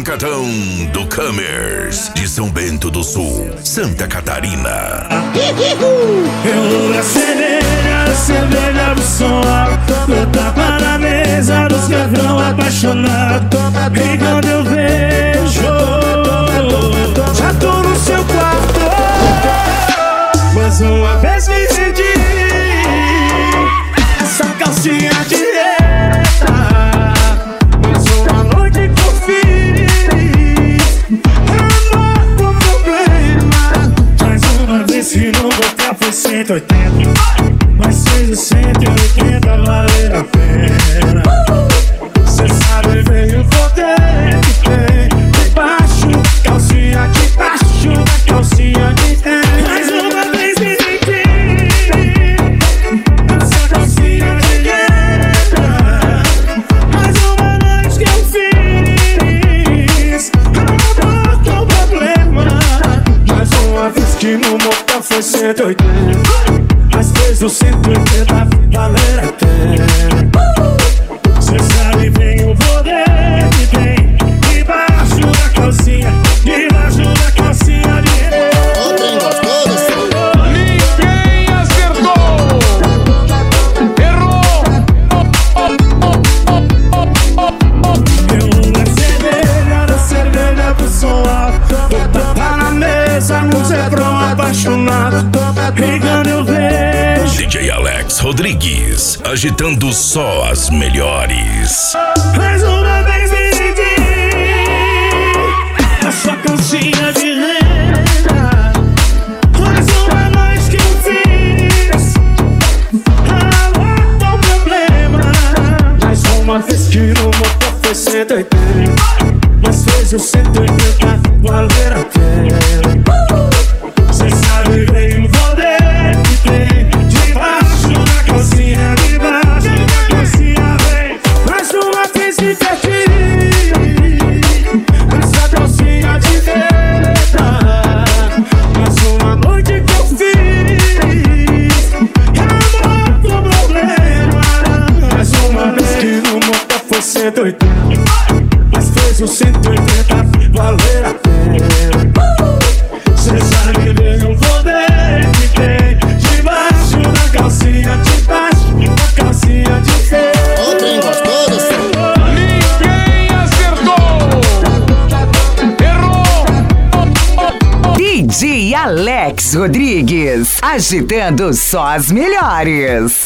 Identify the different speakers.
Speaker 1: Pancadão do Commerce, de São Bento do Sul, Santa Catarina.
Speaker 2: Eu a cerveja do som alto, eu tapa na mesa dos gavrão apaixonado. E quando eu vejo, já tô no seu quarto. Mais uma vez me rendi, essa calcinha direta. Mais uma noite que eu fiz, amor com problema. Mais uma vez se não botar foi 180, mas fez o 180 valer a pena. Cê sabe bem o poder que tem debaixo da calcinha, debaixo da calcinha de tem. Mais uma vez me rendi, essa calcinha de letra. Mais uma noite que eu fiz, amor com problema. Mais uma vez que no motel foi 180, mas fez o 180 valer a pena. Cê sabe bem o poder que tem debaixo da calcinha, debaixo da calcinha de
Speaker 3: O trem gostoso.
Speaker 4: Ninguém acertou. Errou.
Speaker 2: Eu na cerveja do som alto, tapa na mesa num zebrão apaixonado. E quando eu vejo
Speaker 1: DJ Alex Rodrigues, agitando só as melhores.
Speaker 2: mais uma vez me rendi, essa calcinha de renda. Mais uma noite que eu fiz, amor com problema. Mais uma vez que no motor foi 180, mas fez o 180 valer a pena. Cê sabe bem o poder que tem debaixo da calcinha, debaixo da calcinha, vem. Mais uma vez me perdi, essa calcinha de preta. Mais uma noite que eu fiz, amor com problema. Mais uma vez que no motor foi 180, mas fez o 180 valer a pena. Cê sabe bem o poder que tem debaixo da calcinha, debaixo da calcinha de
Speaker 3: O trem gostoso.
Speaker 4: Ninguém acertou. Errou.
Speaker 5: DJ Alex Rodrigues, agitando só as melhores.